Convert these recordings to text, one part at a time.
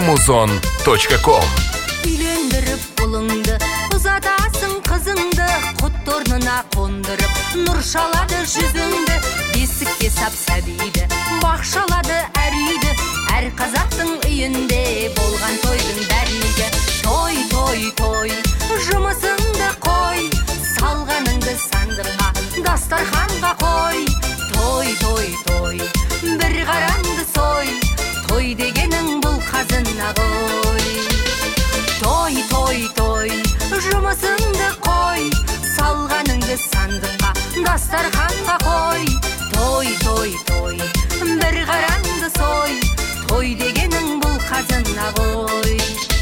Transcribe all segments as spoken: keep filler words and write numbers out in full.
музон точка ком. Үйлендіріп бұлыңды, ұзатасың қызыңды, құт орнына қондырып, нұр шалады жүзіңді, бесікке сап сәбиді, бақшалады әр үйді, әр қазақтың үйінде болған тойдың дәригі. Той, той, той, жұмысыңды қой, салғаныңды сандыққа, дастарханға қой. Той, той, той, бір қараңды сой, той дегенің бұл қазына ғой. Той, той, той, жұмысыңды қой, салғаныңды сандыққа, дастарханға қой. Той, той, той, бір қараңды сой, той дегенің бұл қазына ғой.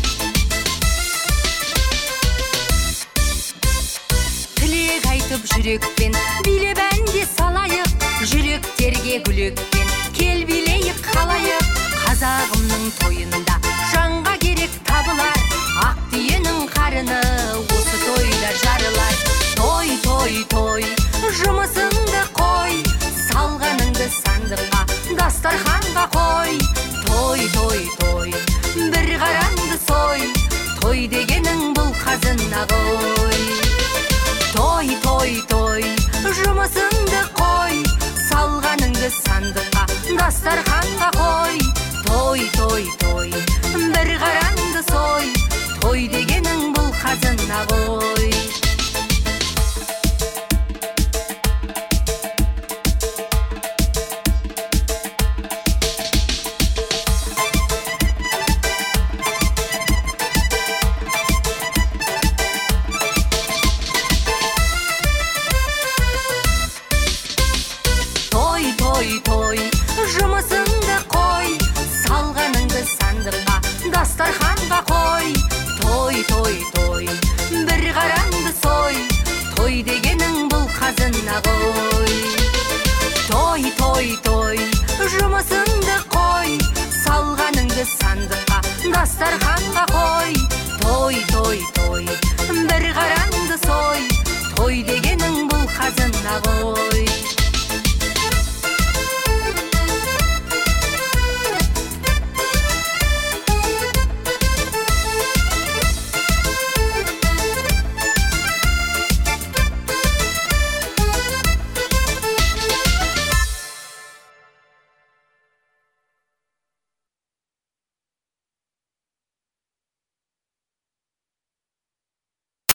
Тілек айтып жүрекпен, билеп әнде салайық, жүректерге гүлекпен, кел билейік қалайық. Қазағымның тойында жанға керек табылар, ақ түйенің қарыны осы тойда жарылар. Той, той, той, жұмысыңды қой, салғаныңды сандыққа, дастарханға қой. Той, той, той, бір қараңды сой, той дегенің бұл қазына ғой. Той, той, той, жұмысыңды қой, салғаныңды сандыққа, дастарханға қой. Той, той, той, бір қараңды сой, той дегенің бұл қазына ғой. Той, той, той, жұмысыңды қой, салғаныңды сандыққа, дастарханға қой. Той, той, той, бір қараңды сой, той дегенің бұл қазына ғой. Той, той, той, жұмысыңды қой, салғаныңды сандыққа, дастарханға қой.